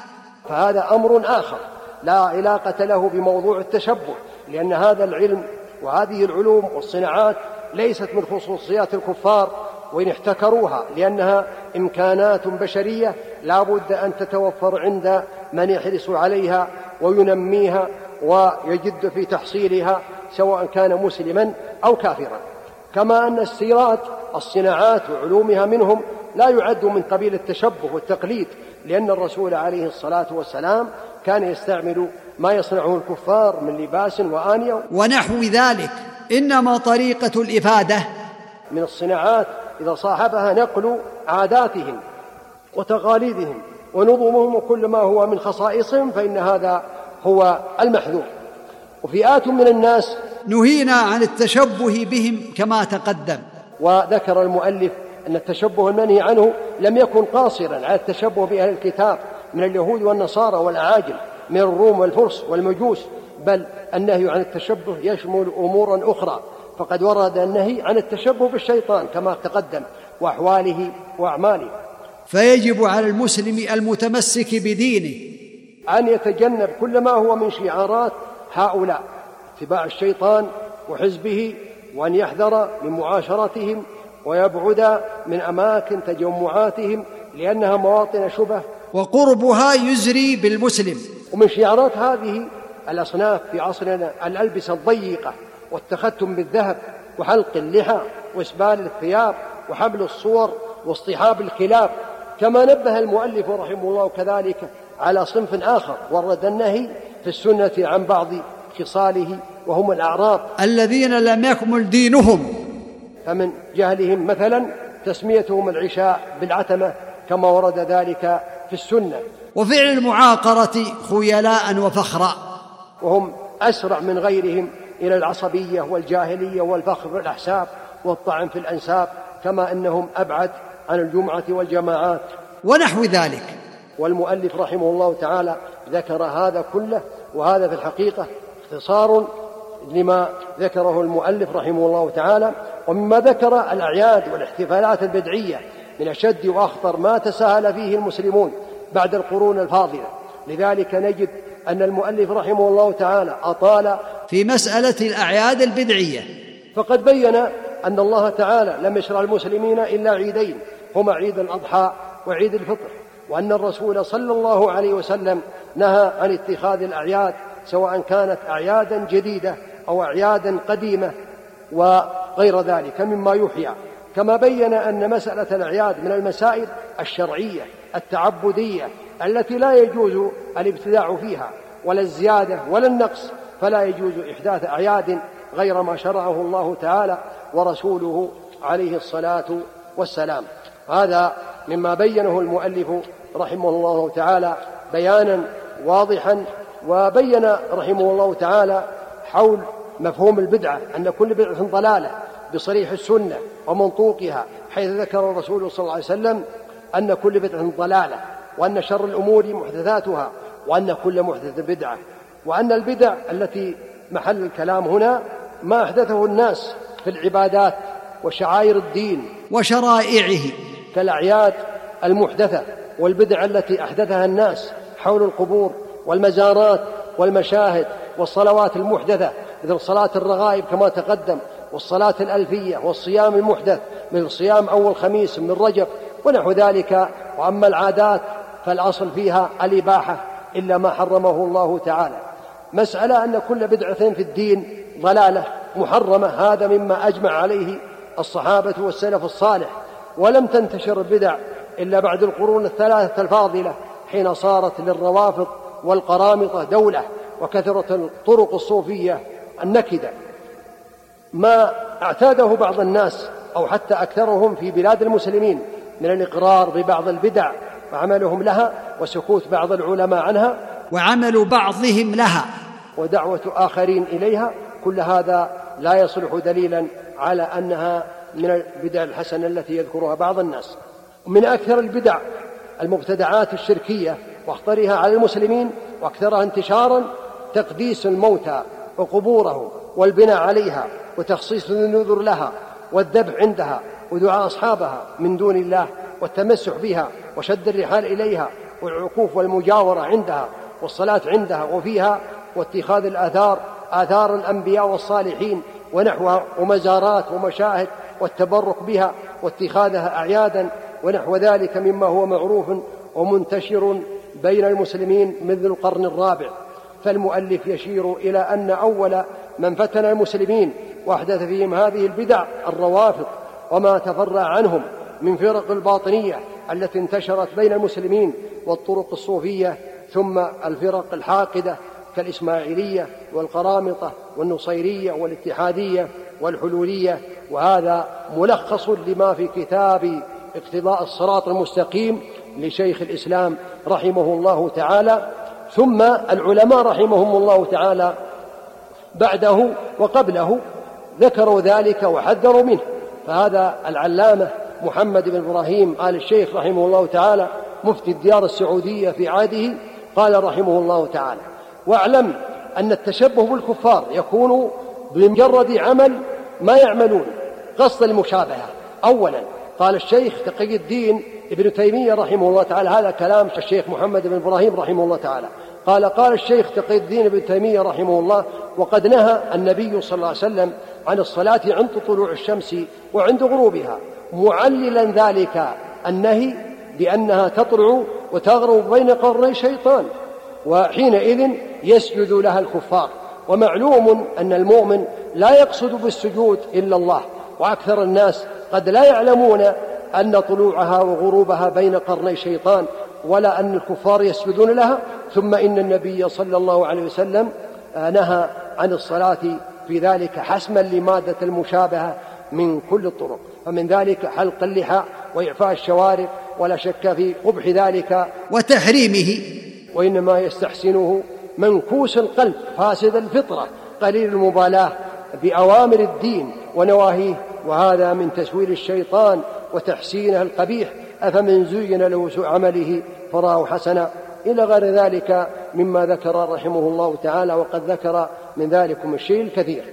فهذا أمر آخر لا علاقة له بموضوع التشبه، لأن هذا العلم وهذه العلوم والصناعات ليست من خصوصيات الكفار وإن احتكروها، لأنها إمكانات بشرية لا بد أن تتوفر عند من يحرص عليها وينميها ويجد في تحصيلها سواء كان مسلما أو كافرا. كما أن السيرات الصناعات وعلومها منهم لا يعد من قبيل التشبه والتقليد، لأن الرسول عليه الصلاة والسلام كان يستعمل ما يصنعه الكفار من لباس وآنية ونحو ذلك. إنما طريقة الإفادة من الصناعات إذا صاحبها نقل عاداتهم وتقاليدهم ونظمهم وكل ما هو من خصائصهم فإن هذا هو المحذور. وفئات من الناس نهينا عن التشبه بهم كما تقدم. وذكر المؤلف أن التشبه المنهي عنه لم يكن قاصرا على التشبه بأهل الكتاب من اليهود والنصارى والأعاجم من الروم والفرس والمجوس، بل النهي عن التشبه يشمل أمورا أخرى، فقد ورد النهي عن التشبه بالشيطان كما تقدم وأحواله وأعماله. فيجب على المسلم المتمسك بدينه أن يتجنب كل ما هو من شعارات هؤلاء اتباع الشيطان وحزبه، وأن يحذر من معاشرتهم ويبعد من أماكن تجمعاتهم لأنها مواطن شبه وقربها يزري بالمسلم. ومن شعارات هذه الأصناف في عصرنا الألبسة الضيقة والتختم بالذهب وحلق اللحى وإسبال الثياب وحمل الصور واصطحاب الكلاب. كما نبه المؤلف رحمه الله كذلك على صنف آخر ورد النهي في السنة عن بعض خصاله وهم الأعراب الذين لم يكمل دينهم، فمن جهلهم مثلا تسميتهم العشاء بالعتمة كما ورد ذلك في السنة، وفعل المعاقرة خيلاء وفخرا، وهم أسرع من غيرهم إلى العصبية والجاهلية والفخر بالأحساب والطعن في الأنساب، كما أنهم أبعد عن الجمعة والجماعات ونحو ذلك. والمؤلف رحمه الله تعالى ذكر هذا كله، وهذا في الحقيقة اختصار لما ذكره المؤلف رحمه الله تعالى. ومما ذكر الأعياد والاحتفالات البدعية من أشد وأخطر ما تساهل فيه المسلمون بعد القرون الفاضلة، لذلك نجد أن المؤلف رحمه الله تعالى أطال في مسألة الأعياد البدعية، فقد بين أن الله تعالى لم يشرع المسلمين إلا عيدين هما عيد الأضحى وعيد الفطر، وأن الرسول صلى الله عليه وسلم نهى عن اتخاذ الأعياد سواء كانت أعيادا جديدة أو أعيادا قديمة وغير ذلك مما يحيى. كما بين أن مسألة الأعياد من المسائل الشرعية التعبدية التي لا يجوز الابتداع فيها ولا الزيادة ولا النقص، فلا يجوز إحداث أعياد غير ما شرعه الله تعالى ورسوله عليه الصلاة والسلام. هذا مما بينه المؤلف رحمه الله تعالى بيانا واضحا. وبين رحمه الله تعالى حول مفهوم البدعة أن كل بدعة ضلالة بصريح السنة ومنطوقها، حيث ذكر الرسول صلى الله عليه وسلم أن كل بدعة ضلالة، وأن شر الأمور محدثاتها، وأن كل محدث بدعة، وأن البدع التي محل الكلام هنا ما أحدثه الناس في العبادات وشعائر الدين وشرائعه كالأعياد المحدثة، والبدع التي أحدثها الناس حول القبور والمزارات والمشاهد والصلوات المحدثة مثل صلاة الرغائب كما تقدم، والصلاة الألفية، والصيام المحدث مثل صيام أول خميس من رجب ونحو ذلك. وأما العادات فالأصل فيها الإباحة إلا ما حرمه الله تعالى. مسألة أن كل بدعة في الدين ضلالة محرمة، هذا مما أجمع عليه الصحابة والسلف الصالح، ولم تنتشر البدع إلا بعد القرون الثلاثة الفاضلة، حين صارت للروافض والقرامطة دولة وكثرت الطرق الصوفية النكدة. ما اعتاده بعض الناس أو حتى أكثرهم في بلاد المسلمين من الإقرار ببعض البدع وعملهم لها وسكوت بعض العلماء عنها وعمل بعضهم لها ودعوة آخرين إليها، كل هذا لا يصلح دليلا على أنها من البدع الحسنة التي يذكرها بعض الناس. من أكثر البدع المبتدعات الشركية واخطرها على المسلمين وأكثرها انتشارا تقديس الموتى وقبورهم والبناء عليها وتخصيص النذر لها والذبح عندها ودعاء أصحابها من دون الله والتمسح بها وشد الرحال إليها والعكوف والمجاورة عندها والصلاة عندها وفيها واتخاذ الآثار آثار الأنبياء والصالحين ونحوها ومزارات ومشاهد والتبرك بها واتخاذها أعيادا ونحو ذلك مما هو معروف ومنتشر بين المسلمين منذ القرن الرابع. فالمؤلف يشير إلى أن أول من فتن المسلمين وأحدث فيهم هذه البدع الروافض وما تفرع عنهم من فرق الباطنية التي انتشرت بين المسلمين والطرق الصوفية، ثم الفرق الحاقدة كالإسماعيلية والقرامطة والنصيرية والاتحادية والحلولية. وهذا ملخص لما في كتاب اقتضاء الصراط المستقيم لشيخ الإسلام رحمه الله تعالى. ثم العلماء رحمهم الله تعالى بعده وقبله ذكروا ذلك وحذروا منه. فهذا العلامة محمد بن إبراهيم آل الشيخ رحمه الله تعالى مفتي الديار السعودية في عهده قال رحمه الله تعالى: واعلم أن التشبه بالكفار يكون بمجرد عمل ما يعملون قصد المشابهة. أولا قال الشيخ تقي الدين ابن تيمية رحمه الله تعالى، هذا كلام الشيخ محمد بن إبراهيم رحمه الله تعالى، قال قال الشيخ تقي الدين ابن تيمية رحمه الله: وقد نهى النبي صلى الله عليه وسلم عن الصلاة عند طلوع الشمس وعند غروبها، معللا ذلك النهي بأنها تطلع وتغرب بين قرني الشيطان، وحينئذ يسجد لها الكفار. ومعلوم أن المؤمن لا يقصد بالسجود إلا الله، وأكثر الناس قد لا يعلمون أن طلوعها وغروبها بين قرني الشيطان ولا أن الكفار يسجدون لها. ثم إن النبي صلى الله عليه وسلم نهى عن الصلاة في ذلك حسما لمادة المشابهة من كل الطرق، فمن ذلك حلق اللحى وإعفاء الشوارب، ولا شك في قبح ذلك وتحريمه، وإنما يستحسنه منكوس القلب فاسد الفطرة قليل المبالاة بأوامر الدين ونواهيه، وهذا من تسويل الشيطان وتحسينه القبيح. أفمن زين له سوء عمله فراه حسنا، إلى غير ذلك مما ذكر رحمه الله تعالى، وقد ذكر من ذلكم الشيء الكثير.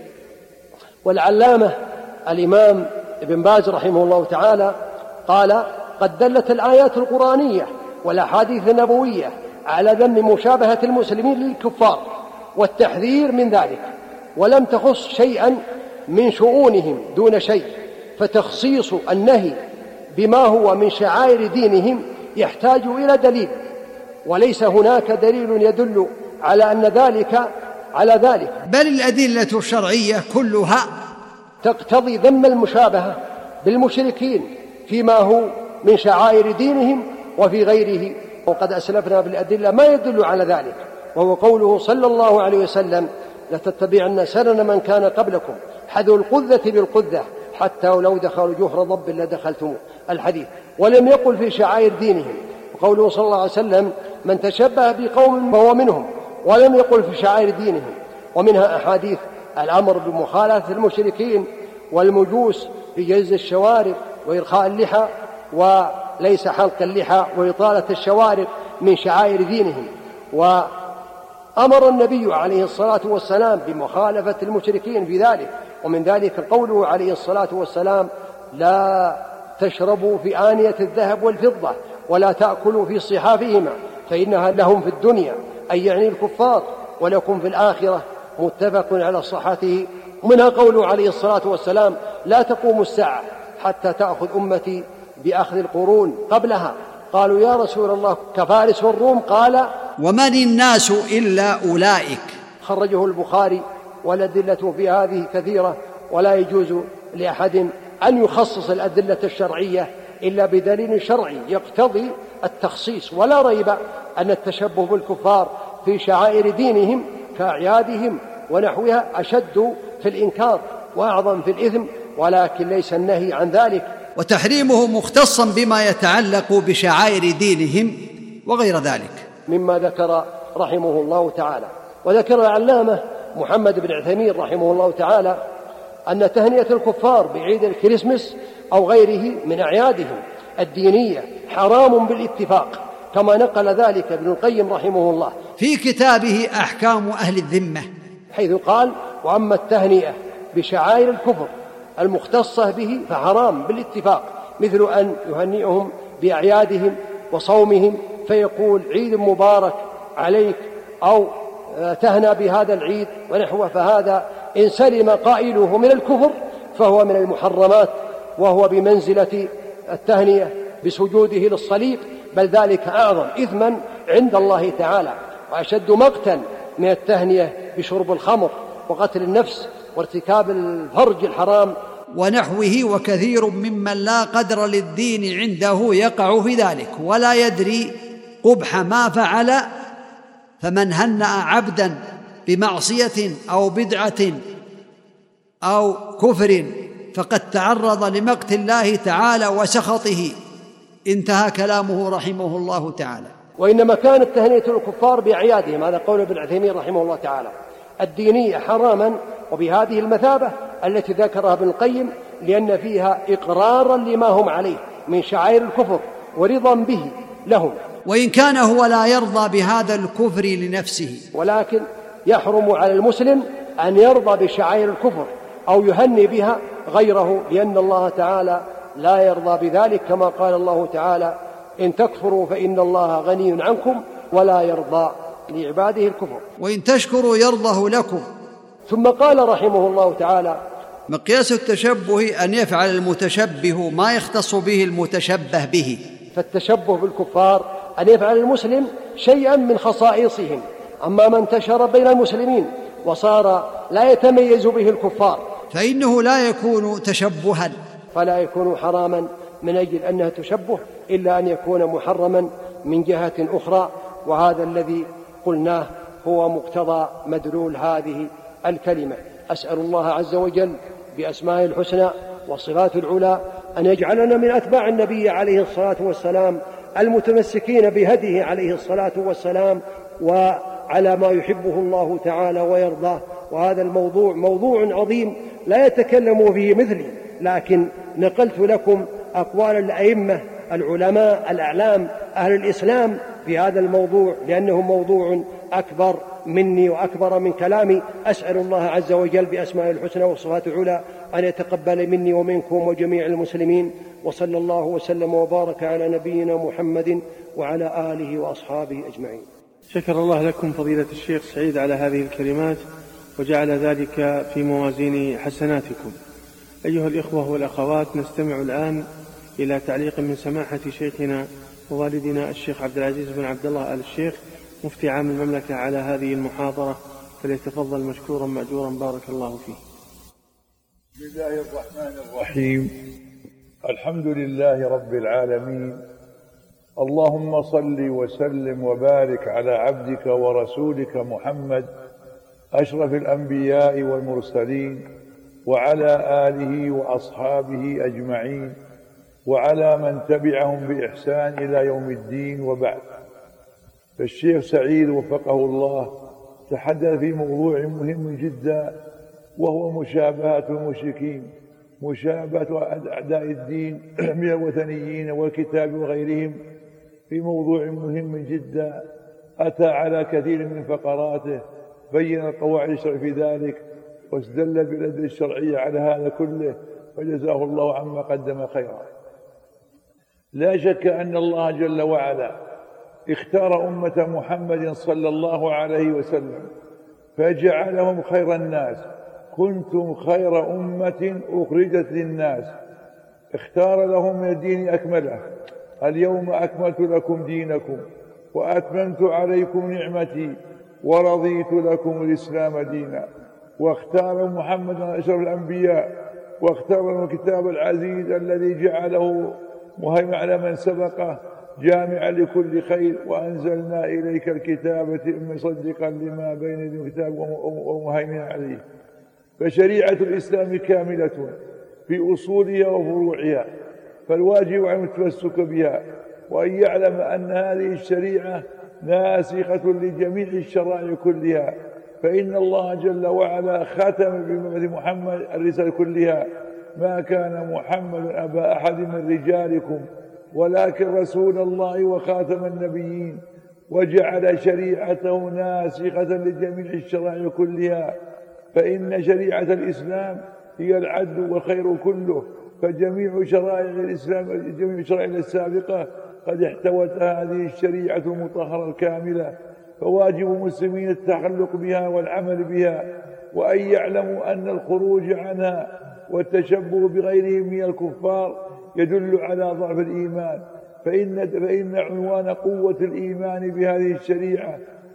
والعلامة الإمام ابن باز رحمه الله تعالى قال: قد دلت الآيات القرآنية والأحاديث النبوية على ذم مشابهة المسلمين للكفار والتحذير من ذلك، ولم تخص شيئا من شؤونهم دون شيء، فتخصيص النهي بما هو من شعائر دينهم يحتاج إلى دليل، وليس هناك دليل يدل على أن ذلك على ذلك، بل الأدلة الشرعية كلها تقتضي ذم المشابهة بالمشركين فيما هو من شعائر دينهم وفي غيره. وقد أسلفنا بالأدلة ما يدل على ذلك، وهو قوله صلى الله عليه وسلم: لتتبعن سنن من كان قبلكم حذو القذة بالقذة حتى ولو دخلوا جحر ضب لدخلتموه، الحديث. ولم يقل في شعائر دينهم، وقوله صلى الله عليه وسلم: من تشبه بقوم فهو منهم، ولم يقل في شعائر دينهم. ومنها أحاديث الأمر بمخالفة المشركين والمجوس في جز الشوارب وإرخاء اللحى، وليس حلق اللحى وإطالة الشوارب من شعائر دينهم. وأمر النبي عليه الصلاة والسلام بمخالفة المشركين في ذلك، ومن ذلك قوله عليه الصلاة والسلام: لا تشربوا في آنية الذهب والفضة ولا تأكلوا في صحافهما فإنها لهم في الدنيا، أي يعني الكفار، ولكم في الآخرة، متفق على صحته. منها قوله عليه الصلاة والسلام: لا تقوم الساعة حتى تأخذ أمتي بأخذ القرون قبلها. قالوا: يا رسول الله كفارس والروم؟ قال: ومن الناس إلا أولئك. خرجه البخاري. والأدلة في هذه كثيرة، ولا يجوز لأحد أن يخصص الأدلة الشرعية إلا بدليل شرعي يقتضي التخصيص. ولا ريب أن التشبه بالكفار في شعائر دينهم كأعيادهم ونحوها أشد في الإنكار وأعظم في الإثم، ولكن ليس النهي عن ذلك. وتحريمه مختصا بما يتعلق بشعائر دينهم وغير ذلك مما ذكر رحمه الله تعالى. وذكر العلامة محمد بن عثيمين رحمه الله تعالى أن تهنئة الكفار بعيد الكريسماس أو غيره من أعيادهم الدينية حرام بالاتفاق، كما نقل ذلك ابن القيم رحمه الله في كتابه أحكام أهل الذمة، حيث قال: وأما التهنئة بشعائر الكفر المختصة به فحرام بالاتفاق، مثل أن يهنئهم بأعيادهم وصومهم فيقول عيد مبارك عليك أو تهنى بهذا العيد ونحوه، فهذا إن سلم قائله من الكفر فهو من المحرمات، وهو بمنزلة التهنئة بسجوده للصليب، بل ذلك أعظم إثما عند الله تعالى وأشد مقتا من التهنئة بشرب الخمر وقتل النفس وارتكاب الفرج الحرام ونحوه. وكثير ممن لا قدر للدين عنده يقع في ذلك ولا يدري قبح ما فعل، فمن هنأ عبدا بمعصية أو بدعة أو كفر فقد تعرض لمقت الله تعالى وسخطه. انتهى كلامه رحمه الله تعالى. وإنما كانت تهنئة الكفار بأعيادهم، هذا قول ابن عثيمين رحمه الله تعالى، الدينية حراما وبهذه المثابة التي ذكرها ابن القيم، لأن فيها إقرارا لما هم عليه من شعائر الكفر ورضا به لهم، وإن كان هو لا يرضى بهذا الكفر لنفسه، ولكن يحرم على المسلم أن يرضى بشعائر الكفر أو يهني بها غيره، لأن الله تعالى لا يرضى بذلك، كما قال الله تعالى: إن تكفروا فإن الله غني عنكم ولا يرضى لعباده الكفر، وإن تشكروا يرضه لكم. ثم قال رحمه الله تعالى: مقياس التشبه أن يفعل المتشبه ما يختص به المتشبه به. فالتشبه بالكفار أن يفعل المسلم شيئا من خصائصهم، أما ما انتشر بين المسلمين وصار لا يتميز به الكفار فإنه لا يكون تشبها، فلا يكون حراما من أجل أنه تشبه، إلا أن يكون محرما من جهة أخرى. وهذا الذي قلناه هو مقتضى مدلول هذه الكلمة. أسأل الله عز وجل بأسمائه الحسنى والصفات العلى أن يجعلنا من أتباع النبي عليه الصلاة والسلام المتمسكين بهديه عليه الصلاة والسلام وعلى ما يحبه الله تعالى ويرضاه. وهذا الموضوع موضوع عظيم لا يتكلم فيه مثلي، لكن نقلت لكم أقوال الأئمة العلماء الأعلام أهل الإسلام في هذا الموضوع، لأنه موضوع أكبر مني وأكبر من كلامي. أسأل الله عز وجل بأسمائه الحسنى والصفات العلى أن يتقبل مني ومنكم وجميع المسلمين، وصلى الله وسلم وبارك على نبينا محمد وعلى آله وأصحابه أجمعين. شكر الله لكم فضيلة الشيخ سعيد على هذه الكلمات وجعل ذلك في موازين حسناتكم. أيها الإخوة والأخوات، نستمع الآن إلى تعليق من سماحة شيخنا ووالدنا الشيخ عبد العزيز بن عبد الله آل الشيخ مفتي عام المملكة على هذه المحاضرة، فليتفضل مشكورا مأجورا بارك الله فيه. بسم الله الرحمن الرحيم. الحمد لله رب العالمين، اللهم صل وسلم وبارك على عبدك ورسولك محمد أشرف الأنبياء والمرسلين وعلى آله وأصحابه أجمعين وعلى من تبعهم بإحسان إلى يوم الدين، وبعد. فالشيخ سعيد وفقه الله تحدث في موضوع مهم جدا، وهو مشابهة المشركين، مشابهة أعداء الدين من الوثنيين والكتاب وغيرهم، في موضوع مهم جدا أتى على كثير من فقراته، بين القواعد الشرعية في ذلك واستدل بالأدلة الشرعية على هذا كله، فجزاه الله عما قدم خيرا. لا شك أن الله جل وعلا اختار أمة محمد صلى الله عليه وسلم فجعلهم خير الناس، كنتم خير أمة أخرجت للناس. اختار لهم من الدين أكمله، اليوم أكملت لكم دينكم وأتممت عليكم نعمتي ورضيت لكم الإسلام دينا. واختار محمدا أشرف الأنبياء، واختار له الكتاب العزيز الذي جعله مهيمن على من سبقه، جامعا لكل خير، وأنزلنا إليك الكتاب مصدقا لما بين يديه الكتاب ومهيمنا عليه. فشريعة الإسلام كاملة في أصولها وفروعها، فالواجب على التمسك بها، وأن يعلم أن هذه الشريعة ناسخة لجميع الشرائع كلها، فإن الله جل وعلا ختم بمبعث محمد الرسالة كلها: ما كان محمد أبا أحد من رجالكم ولكن رسول الله وخاتم النبيين، وجعل شريعته ناسخة لجميع الشرائع كلها، فإن شريعة الإسلام هي العدل والخير كله، فجميع شرائع الإسلام جميع الشرائع السابقة قد احتوت هذه الشريعة المطهرة الكاملة، فواجب المسلمين التخلق بها والعمل بها، وأن يعلموا أن الخروج عنها والتشبه بغيرهم من الكفار يدل على ضعف الإيمان، فإن, فإن عنوان قوة الإيمان بهذه الشريعة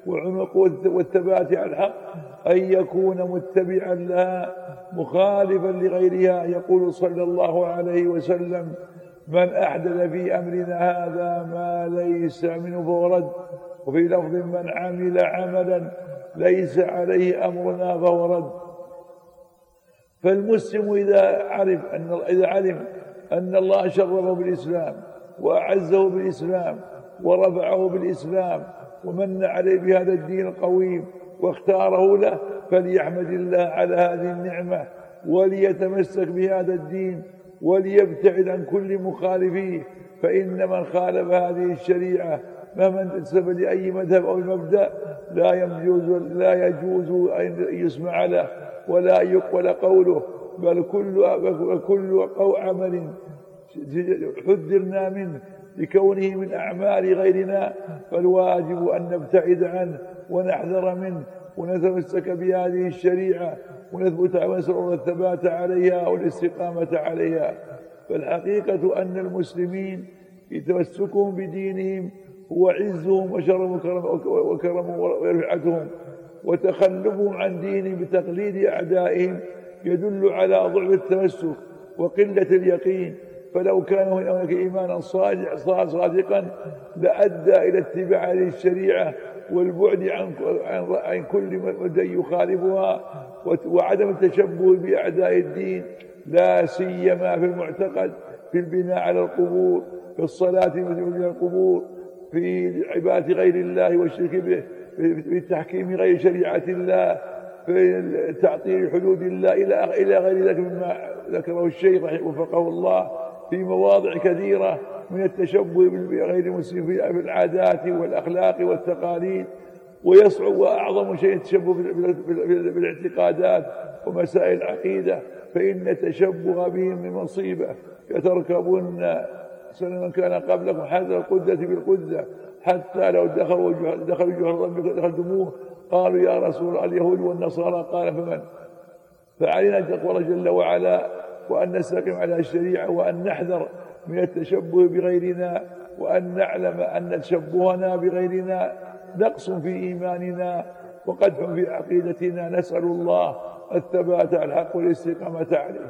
والثبات على الحق أن يكون متبعا لها مخالفا لغيرها. يقول صلى الله عليه وسلم: من أحدث في أمرنا هذا ما ليس منه فهو رد، وفي لفظ: من عمل عملا ليس عليه أمرنا فهو رد. فالمسلم إذا عرف أن إذا علم أن الله شرفه بالإسلام وأعزه بالإسلام ورفعه بالإسلام ومن عليه بهذا الدين القويم واختاره له، فليحمد الله على هذه النعمة وليتمسك بهذا الدين وليبتعد عن كل مخالفيه، فإن من خالف هذه الشريعة مهما انتسب لأي مذهب أو مبدأ لا يجوز لا يجوز أن يسمع له ولا يقبل قوله، بل كل كل عمل حذرنا منه لكونه من أعمال غيرنا فالواجب أن نبتعد عنه ونحذر منه ونتمسك بهذه الشريعة ونثبت ونسأل الثبات عليها والاستقامة عليها. فالحقيقة أن المسلمين في تمسكهم بدينهم هو عزهم وشرفهم وكرمهم ورفعتهم، وتخلفهم عن دينهم بتقليد أعدائهم يدل على ضعف التمسك وقلة اليقين. فلو كان هناك إيمانا صادقا لأدى إلى اتباع هذه الشريعة والبعد عن عن كل من يخالفها وعدم التشبه بأعداء الدين، لا سيما في المعتقد، في البناء على القبور، في الصلاة في القبور، في عبادة غير الله والشرك به، في تحكيم غير شريعة الله، في تعطيل حدود الله إلى إلى غير ذلك مما ذكره الشيخ وفقه الله في مواضع كثيرة من التشبه بغير المسلم في العادات والأخلاق والتقاليد. ويصعب وأعظم شيء التشبه بالاعتقادات ومسائل العقيدة، فإن التشبه بهم من مصيبة. يتركبون سنة من كان قبلكم حذر القدة بالقدة، حتى لو دخلوا دخلوا جهر دخلتموه قالوا يا رسول الله اليهود والنصارى، قال فمن؟ فعلينا أن تقوى جل وعلا وأن نستقيم على الشريعة وأن نحذر من التشبه بغيرنا، وأن نعلم أن تشبهنا بغيرنا نقص في إيماننا وقدح في عقيدتنا. نسأل الله الثبات على الحق والاستقامة عليه.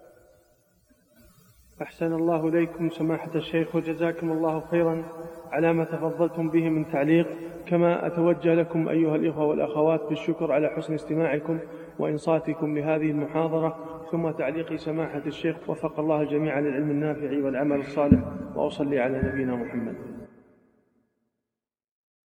أحسن الله إليكم سماحة الشيخ وجزاكم الله خيرا على ما تفضلتم به من تعليق، كما أتوجه لكم أيها الإخوة والأخوات بالشكر على حسن استماعكم وإنصاتكم لهذه المحاضرة، ثم تعليق سماحة الشيخ. وفق الله الجميع للعلم النافع والعمل الصالح، وأصلي على نبينا محمد.